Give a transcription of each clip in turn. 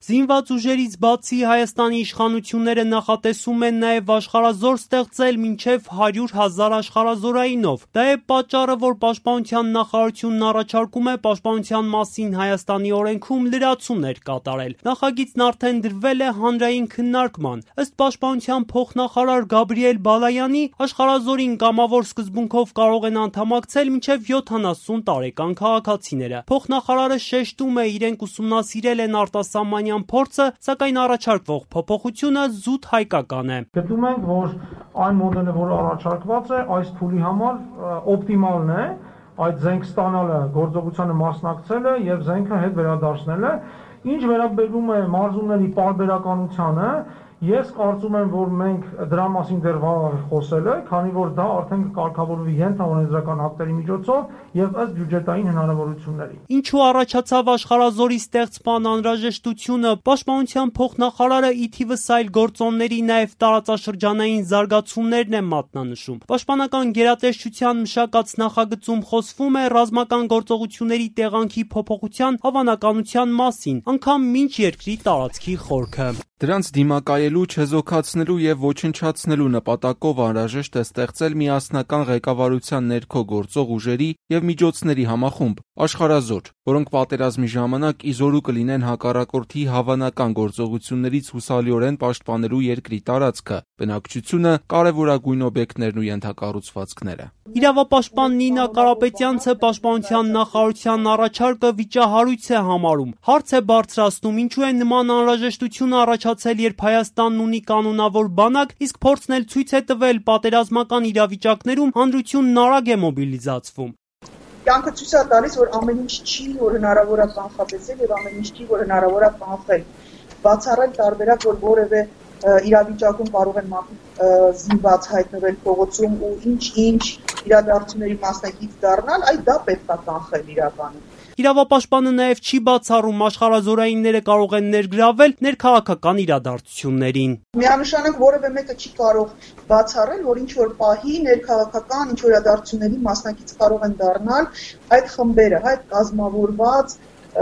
Զինված ուժերից բացի Հայաստանի իշխանությունները նախատեսում են նաև աշխարհազոր ստեղծել մինչև 100,000 աշխարհազորայինով։ Դա է պատճառը, որ Պաշտպանության նախարարությունն առաջարկում է Պաշտպանության մասին Հայաստանի օրենքում լրացումներ կատարել։ Նախագիծն արդեն դրվել է հանրային քննարկման։ Ըստ Պաշտպանության փոխնախարար Գաբրիել Բալայանի, աշխարհազորին կամավոր սկզբունքով կարող են անդամակցել մինչև 70 տարեկան քաղաքացիները։ Փոխնախարարը շեշտում է, իրենք ուսումնասիրել են արտասահմանյան փորձը, սակայն առաջարկվող փոփոխությունը զուտ հայկական է։ Գտնում ենք, որ այն մոդելը, որ առաջարկված է, այս փուլի համար օպտիմալն է, այդ զենք ստանալը, գործողությանը մասնակցելը եւ զենքը հետ վերադարձնելը, ինչ վերաբերում է մարզումների պարբերականությանը, ես կարծում եմ, որ մենք դրա մասին դեռ վաղ խոսել է, քանի որ դա արդեն կարգավորվի ենթաօրենսդրական ակտերի միջոցով եւ ըստ բյուջետային հնարավորությունների։ Ինչու առաջացավ աշխարհազորի ստեղծման անհրաժեշտությունը, Պաշտպանության փոխնախարարը ի թիվս այլ գործոնների նաև տարածաշրջանային զարգացումներն է մատնանշում։ Պաշտպանական գերատեսչության մշակած նախագծում խոսվում է ռազմական գործողությունների տեղանքի փոփոխության հավանականության մասին, անգամ մինչ երկրի տարածքի խորքը։ Դրանց դիմակայելու, չեզոքացնելու եւ ոչնչացնելու նպատակով անհրաժեշտ է ստեղծել միասնական ղեկավարության ներքո գործող ուժերի եւ միջոցների համախումբ, աշխարհազոր, որոնք պատերազմի ժամանակ իզորու կլինեն հակառակորդի հավանական գործողություններից հուսալիորեն պաշտպանելու երկրի տարածքը, բնակչությունը, կարևորագույն օբյեկտներն ու ենթակառուցվածքները։ Իրավապաշտպան Նինա Կարապետյանցը Պաշտպանության նախարարության առաջարկը վիճահարույց է համարում։ Հարց է բարձրացնում, ինչու է նման անհրաժեշտությունը առաջացել, երբ Հայաստանն ունի կանոնավոր բանակ, իսկ փորձն էլ ցույց է տվել պատերազմական իրավիճակներում հանրությունն արագ է մոբիլիզացվում։ Կյանքը ցույց է տալիս, որ ամեն ինչ չի, որ հնարավոր է կանխատեսել եւ ամեն ինչ չի, որ հնարավոր է կանխել։ Բացառել տարբերակ, որ որևէ իրավիճակում կարող են մարդիկ զինված հայտնվել փողոցում ու ինչ իրադարձությունների մասնակից դառնալ, այդ դա պետք է կանխել իրականում։ Իրավապաշտպանը նաև չի բացառում աշխարհազորայինները կարող են ներգրավել ներքաղաքական իրադարձություններին։ Միանշանակ որևէ մեկը չի կարող բացառել, որ ինչ որ պահի ներքաղաքական ինչ որ իրադարձությունների մասնակից կարող են դառնալ այդ խմբերը, այդ կազմավորված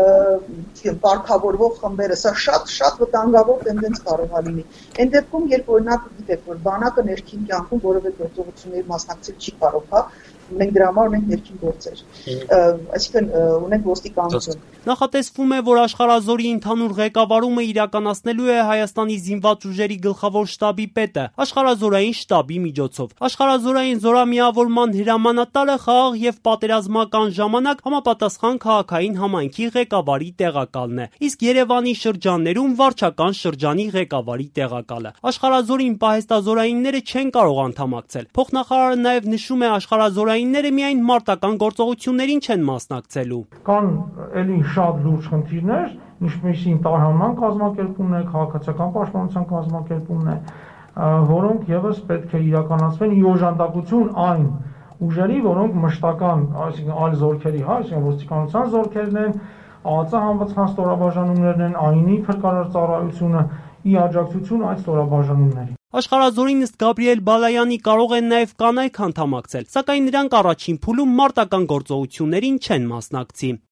կարգավորվող խմբերը, սա շատ վտանգավոր տենդենց կարող է լինի։ Այն դեպքում, երբ օրինակ գիտեք, որ բանակը ներքին կյանքում որևէ գործողությունների մասնակցել չի կարող, հա, մենք դրա համար ունենք ներքին գործեր, այսինքն ունենք ոստիկանություն։ Նախատեսվում է, որ աշխարհազորի ընդհանուր ղեկավարումը իրականացնելու է Հայաստանի զինված ուժերի գլխավոր շտաբի պետը, աշխարհազորային շտաբի միջոցով։ Աշխարհազորային զորամիավորման հրամանատարը խաղաղ եւ պատերազմական ժամանակ համապատասխան քաղաքային համայնքի ղեկավարի տեղակալն է, իսկ Երևանի շրջաններում վարչական շրջանի ղեկավարի տեղակալը։ Աշխարհազորին պահեստազորայինները չեն կարող անդամակցել։ Փոխնախարարը նաև նշում է, աշխարհազորայինները միայն մարտական գործողություններին չեն մասնակցելու։ Կան էլի շատ լուրջ խնդիրներ, ինչպիսին տարհանման կազմակերպումն է, քաղաքացիական պաշտպանության կազմակերպումն է, որոնք եւս պետք է իրականացվեն ի օժանդակություն այն ուժերի, որոնք մշտական, այսինքն այլ զորքերի, հա, այսինքն ոստիկանության զորքերն են, ԱԱԾ համապատասխան ստորաբաժանումներն են, ԱԻՆ-ի փրկարար ծառայությունը ի աջակցություն այդ ստորաբաժանումների։ Աշխարհազորին ըստ Գաբրիել Բալայանի կարող են նաև կանայք անդամակցել, սակայն նրանք առաջին փուլում մարտական գործողություններին չեն մասնակցի։